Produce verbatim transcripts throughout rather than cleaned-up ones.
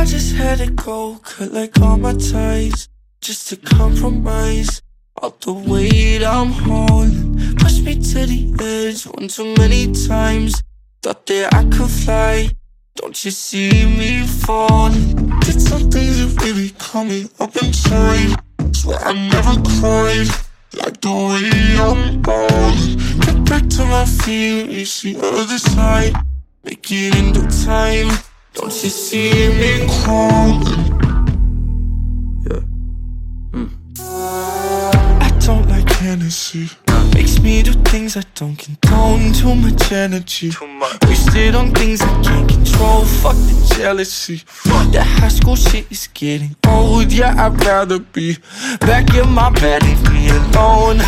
just had to go, cut like all my ties, just to compromise all the weight I'm holding. Pushed me to the edge one too many times. Thought that I could fly, don't you see me falling? Did some things that really caught me up inside. Swear I never cried like the way I'm falling. Get back to my feet, reach the other side. Make it into time, don't you see me crawling? Yeah. Mm. I don't like Hennessy, makes me do things I don't condone. Too much energy, too much. Wasted on things I can't control. Fuck the jealousy, that high school shit is getting old. Yeah, I'd rather be back in my bed, leave me alone.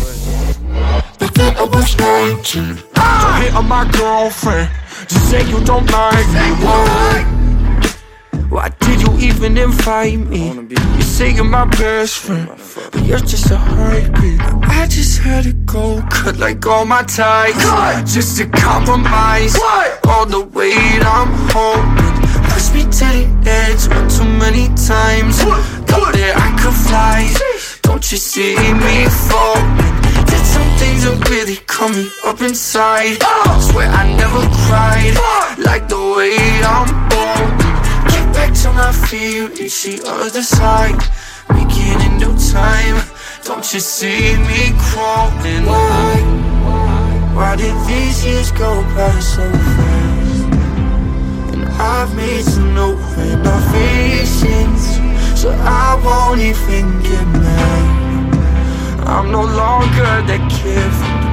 But then I was nineteen, so hit on my girlfriend, just say you don't like me. Why? Why did you even invite me? You say you're my best friend, but you're just a heartbeat. I just had to go, cut like all my ties, just to compromise all the weight I'm holding. Push me to the edge one too many times. Thought that I could fly, don't you see me falling? Did some things that really caught me up inside. Swear I never cried like the way I'm holding. Get back to my feet, reach the other side. Make it into time, don't you see me crawling? Why? Why did these years go by so fast? And I've made some new renovations, so I won't even get mad. I'm no longer that kid from the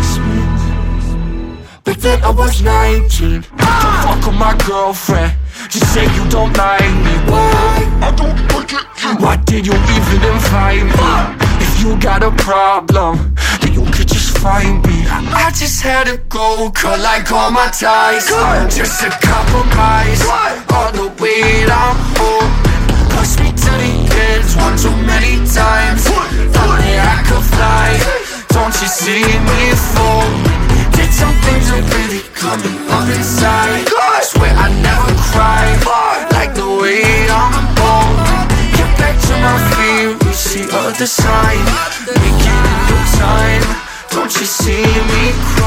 basement. But then I was nineteen, don't fuck with my girlfriend, just say you don't like me. Why? I don't look at you. Why did you even invite me? If you got a problem, then you could just find me. I just had to go, cut like all my ties, just to compromise all the weight I'm holding. Push me to the edge one too many times. Thought that I could fly, don't you see me falling? Did some things that really coming up inside. Swear I never cried like the way I'm falling. Get back to my feet, reach the other side. Make it into time, don't you see me cry?